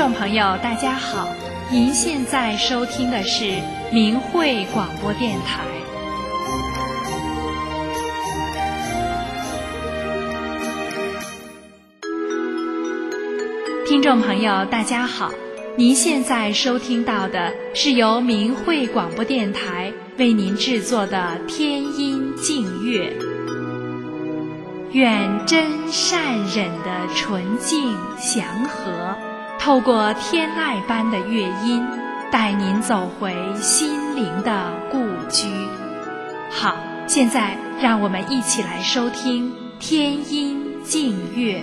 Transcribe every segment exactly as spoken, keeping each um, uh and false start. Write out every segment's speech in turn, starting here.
众朋友大家好，您现在收听的是明慧广播电台。听众朋友大家好，您现在收听到的是由明慧广播电台为您制作的天音净乐。愿真善忍的纯净祥和，透过天籁般的乐音，带您走回心灵的故居。好，现在让我们一起来收听天音净乐。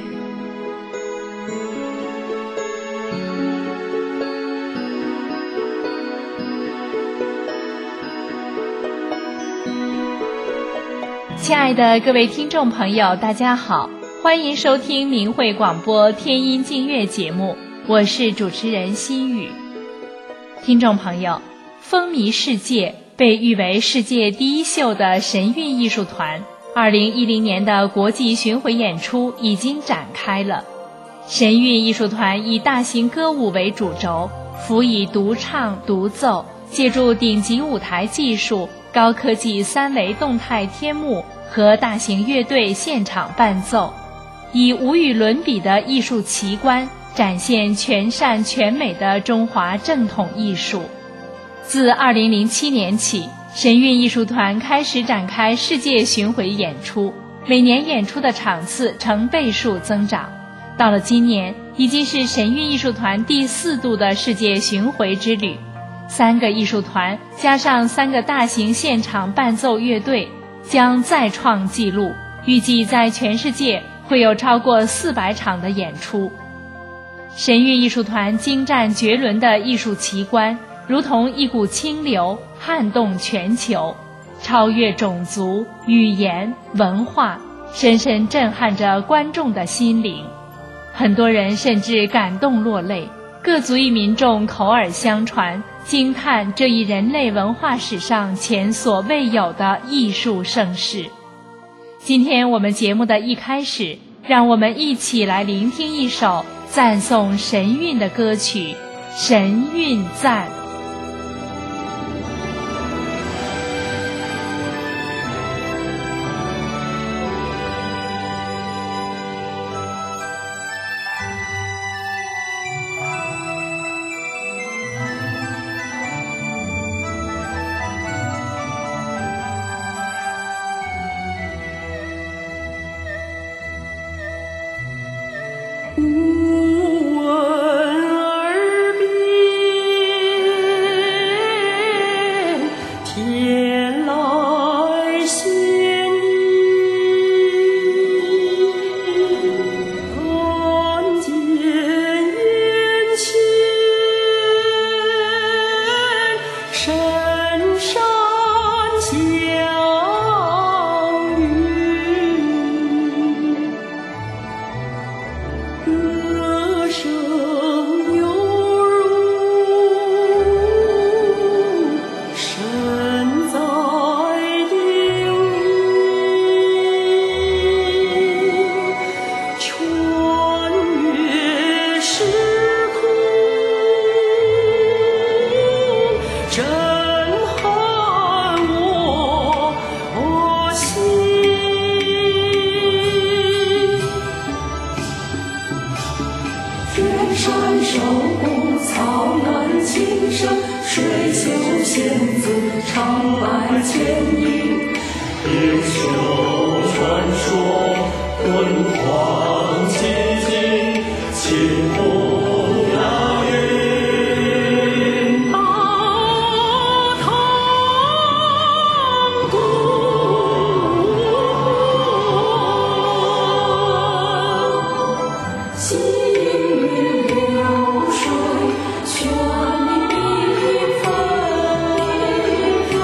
亲爱的各位听众朋友大家好，欢迎收听明慧广播天音净乐节目，我是主持人心雨。听众朋友，风靡世界，被誉为世界第一秀的神韵艺术团二零一零年的国际巡回演出已经展开了。神韵艺术团以大型歌舞为主轴，辅以独唱独奏，借助顶级舞台技术、高科技三维动态天幕和大型乐队现场伴奏，以无与伦比的艺术奇观展现全善全美的中华正统艺术。自二零零七年起，神韵艺术团开始展开世界巡回演出，每年演出的场次呈倍数增长。到了今年，已经是神韵艺术团第四度的世界巡回之旅。三个艺术团加上三个大型现场伴奏乐队，将再创纪录，预计在全世界会有超过四百场的演出。神韵艺术团精湛绝伦的艺术奇观，如同一股清流，撼动全球，超越种族、语言、文化，深深震撼着观众的心灵。很多人甚至感动落泪，各族裔民众口耳相传，惊叹这一人类文化史上前所未有的艺术盛事。今天我们节目的一开始，让我们一起来聆听一首赞颂神韵的歌曲《神韵赞》。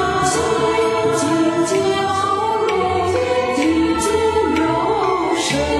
神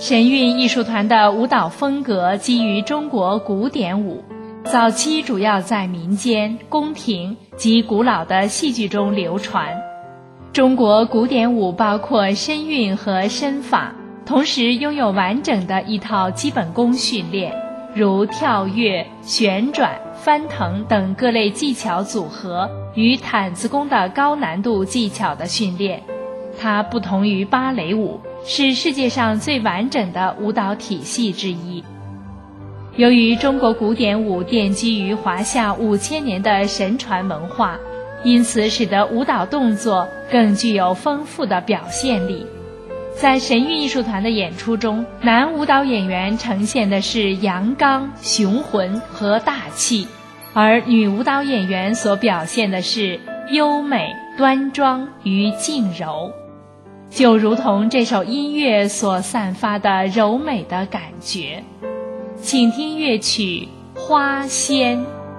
神韵艺术团的舞蹈风格基于中国古典舞，早期主要在民间、宫廷及古老的戏剧中流传。中国古典舞包括身韵和身法，同时拥有完整的一套基本功训练，如跳跃、旋转、翻腾等各类技巧组合与毯子功的高难度技巧的训练。它不同于芭蕾舞，是世界上最完整的舞蹈体系之一。由于中国古典舞奠基于华夏五千年的神传文化，因此使得舞蹈动作更具有丰富的表现力。在神韵艺术团的演出中，男舞蹈演员呈现的是阳刚、雄浑和大气，而女舞蹈演员所表现的是优美、端庄与静柔。就如同这首音乐所散发的柔美的感觉。请听乐曲《花仙》。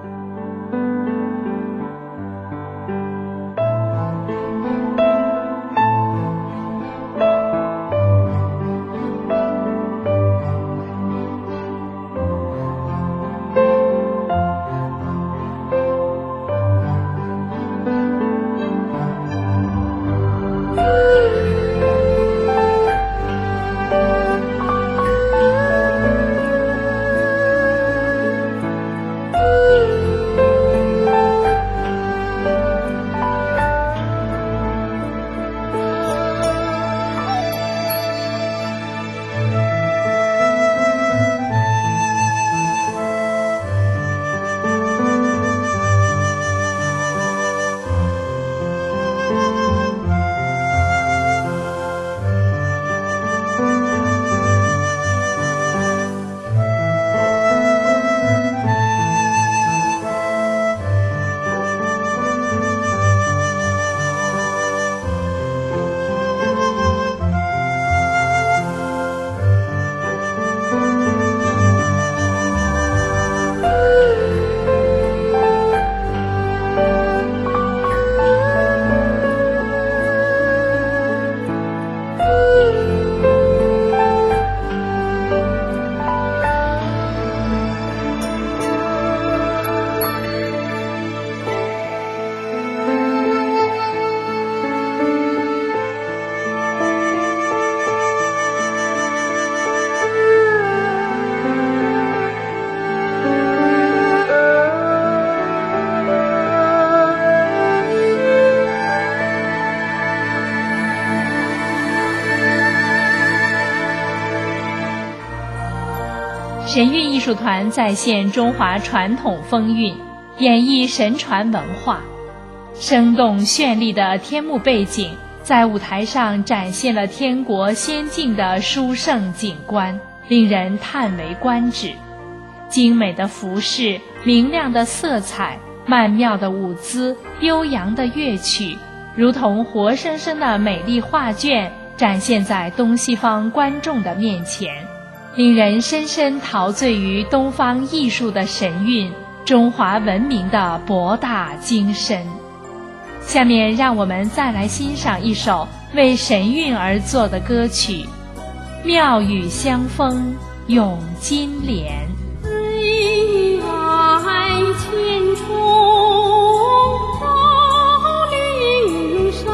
神韵艺术团再现中华传统风韵，演绎神传文化。生动绚丽的天幕背景在舞台上展现了天国仙境的殊胜景观，令人叹为观止。精美的服饰、明亮的色彩、曼妙的舞姿、悠扬的乐曲，如同活生生的美丽画卷展现在东西方观众的面前，令人深深陶醉于东方艺术的神韵，中华文明的博大精深。下面让我们再来欣赏一首为神韵而作的歌曲《妙语相逢咏金莲》。 对外千重高岭山，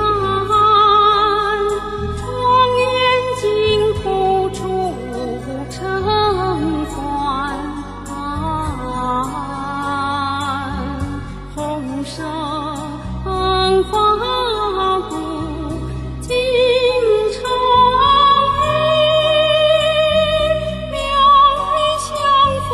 庄严净土处成欢。红绳花布金城玉，妙语相逢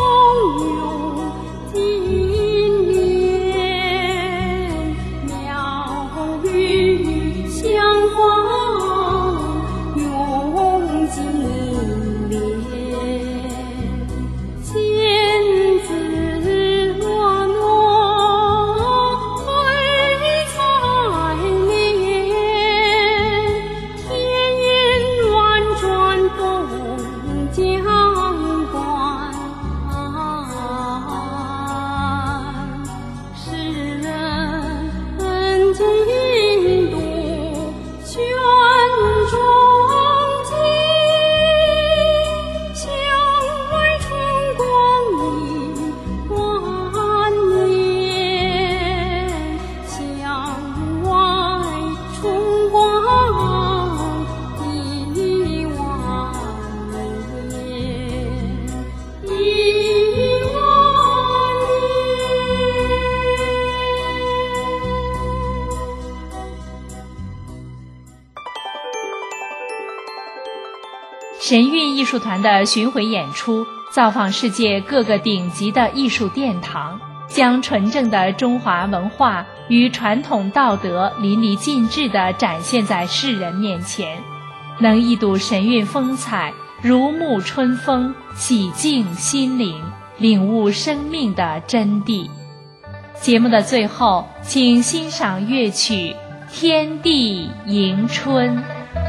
神韵艺术团的巡回演出造访世界各个顶级的艺术殿堂，将纯正的中华文化与传统道德淋漓尽致地展现在世人面前，能一睹神韵风采，如沐春风，洗净心灵，领悟生命的真谛。节目的最后，请欣赏乐曲《天地迎春》。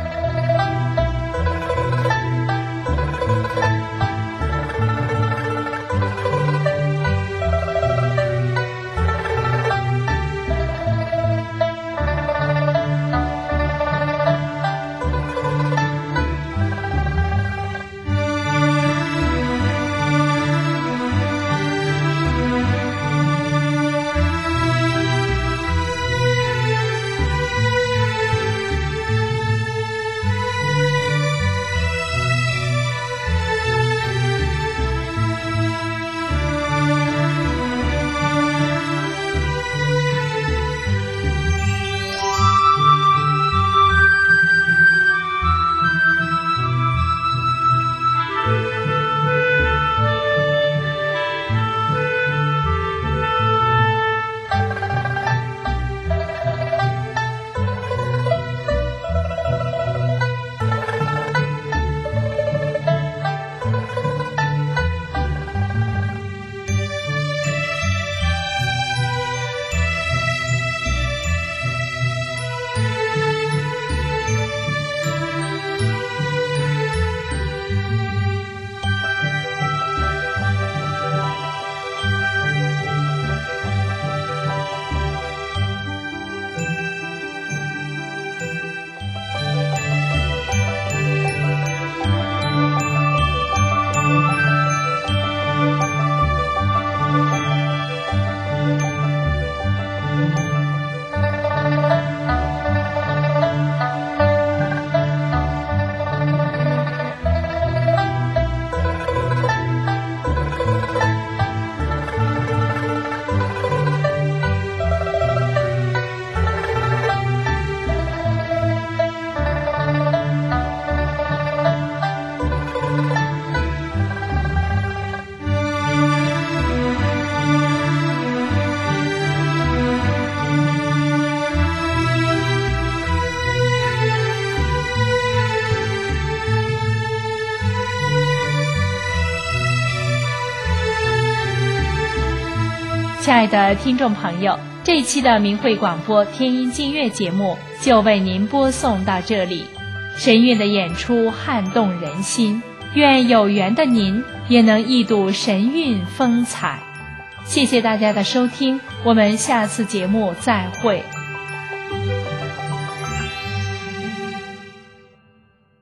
亲爱的听众朋友，这一期的明慧广播天音净乐节目就为您播送到这里。神韵的演出撼动人心，愿有缘的您也能一睹神韵风采。谢谢大家的收听，我们下次节目再会。